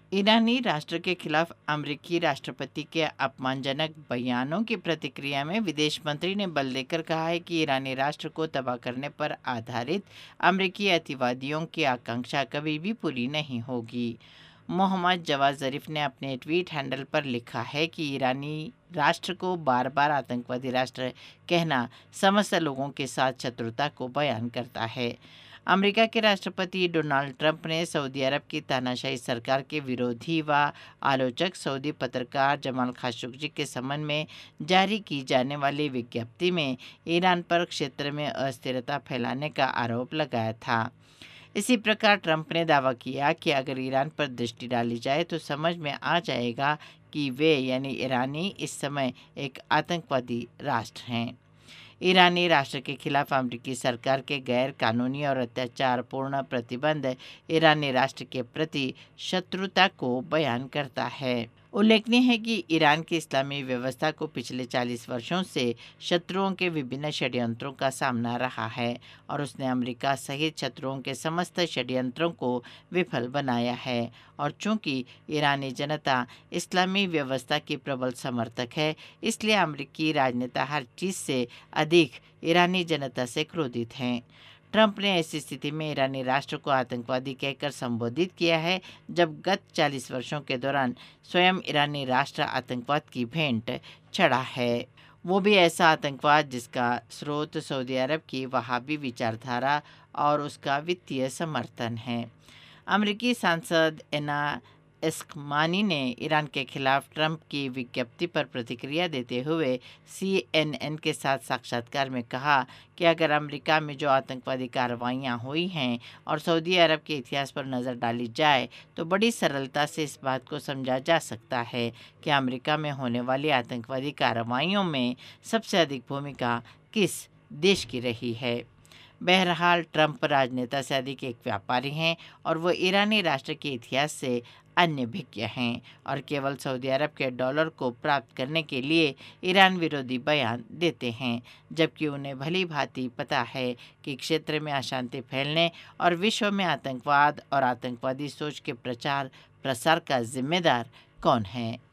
ईरानी राष्ट्र के खिलाफ अमेरिकी राष्ट्रपति के अपमानजनक बयानों की प्रतिक्रिया में विदेश मंत्री ने बल देकर कहा है कि ईरानी राष्ट्र को तबाह करने पर आधारित अमेरिकी अतिवादियों की आकांक्षा कभी भी पूरी नहीं होगी। मोहम्मद जवाद ज़रीफ ने अपने ट्वीट हैंडल पर लिखा है कि ईरानी राष्ट्र को बार बार आतंकवादी राष्ट्र कहना समस्त लोगों के साथ शत्रुता को बयान करता है। अमेरिका के राष्ट्रपति डोनाल्ड ट्रंप ने सऊदी अरब की तानाशाही सरकार के विरोधी व आलोचक सऊदी पत्रकार जमाल खाशोगी के संबंध में जारी की जाने वाली विज्ञप्ति में ईरान पर क्षेत्र में अस्थिरता फैलाने का आरोप लगाया था। इसी प्रकार ट्रंप ने दावा किया कि अगर ईरान पर दृष्टि डाली जाए तो समझ में आ जाएगा कि वे यानी ईरानी इस समय एक आतंकवादी राष्ट्र हैं। ईरानी राष्ट्र के खिलाफ अमेरिकी सरकार के गैर कानूनी और अत्याचारपूर्ण प्रतिबंध ईरानी राष्ट्र के प्रति शत्रुता को बयान करता है। उल्लेखनीय है कि ईरान की इस्लामी व्यवस्था को पिछले 40 वर्षों से शत्रुओं के विभिन्न षड्यंत्रों का सामना रहा है और उसने अमेरिका सहित शत्रुओं के समस्त षड्यंत्रों को विफल बनाया है। और चूंकि ईरानी जनता इस्लामी व्यवस्था की प्रबल समर्थक है, इसलिए अमेरिकी राजनेता हर चीज़ से अधिक ईरानी जनता से क्रोधित हैं। ट्रंप ने ऐसी स्थिति में ईरानी राष्ट्र को आतंकवादी कहकर संबोधित किया है, जब गत 40 वर्षों के दौरान स्वयं ईरानी राष्ट्र आतंकवाद की भेंट चढ़ा है, वो भी ऐसा आतंकवाद जिसका स्रोत सऊदी अरब की वहाबी विचारधारा और उसका वित्तीय समर्थन है। अमेरिकी सांसद एना एस्कमानी ने ईरान के खिलाफ ट्रंप की विज्ञप्ति पर प्रतिक्रिया देते हुए CNN के साथ साक्षात्कार में कहा कि अगर अमेरिका में जो आतंकवादी कार्रवाइयाँ हुई हैं और सऊदी अरब के इतिहास पर नज़र डाली जाए तो बड़ी सरलता से इस बात को समझा जा सकता है कि अमेरिका में होने वाली आतंकवादी कार्रवाइयों में सबसे अधिक भूमिका किस देश की रही है। बहरहाल ट्रंप राजनेता से अधिक एक व्यापारी हैं और वो ईरानी राष्ट्र के इतिहास से अन्य भिज्ञ हैं और केवल सऊदी अरब के डॉलर को प्राप्त करने के लिए ईरान विरोधी बयान देते हैं, जबकि उन्हें भली भांति पता है कि क्षेत्र में अशांति फैलने और विश्व में आतंकवाद और आतंकवादी सोच के प्रचार प्रसार का जिम्मेदार कौन है।